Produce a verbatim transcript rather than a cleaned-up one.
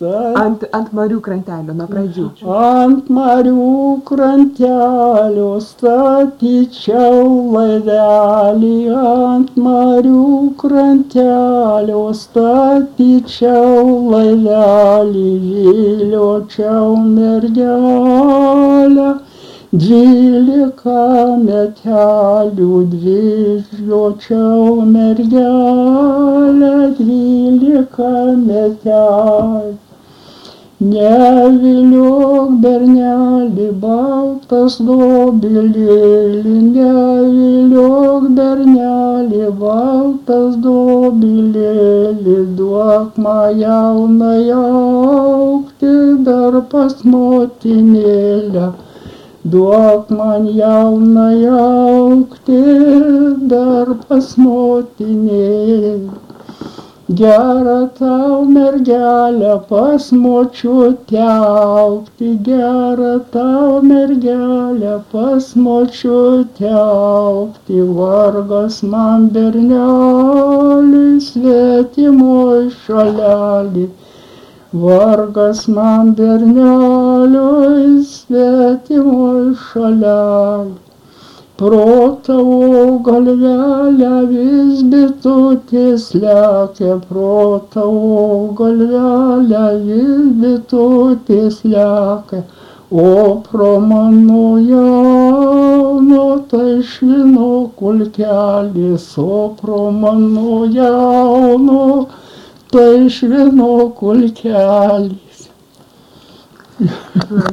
Taip. Ant, ant marių krantelio, nuo pradžių. Ant marių krantelio statyčiau laivelį, ant marių krantelio statyčiau laivelį, viliočiau mergelę, dvylika metelių, dviliočiau mergelę, dvylika metelių. Neviliok bernelį baltas dobilėlį, neviliok bernelį baltas dobilėlį, duok man jauną augti dar pas motinėlę, duok man jauną augti dar pas motinėlę. Gera tau mergelė pas močiutę augti, gera tau mergelė pas močiutę augti, vargas man berneliui svetimoj šalelį, vargas man berneliui svetimoj šalelį. Pro tavo galvelę vis bitutės lekia, pro tavo galvelę vis bitutės lekia, o pro mano jauno tai švino kulkelis, o pro mano jauno tai švino kulkelis.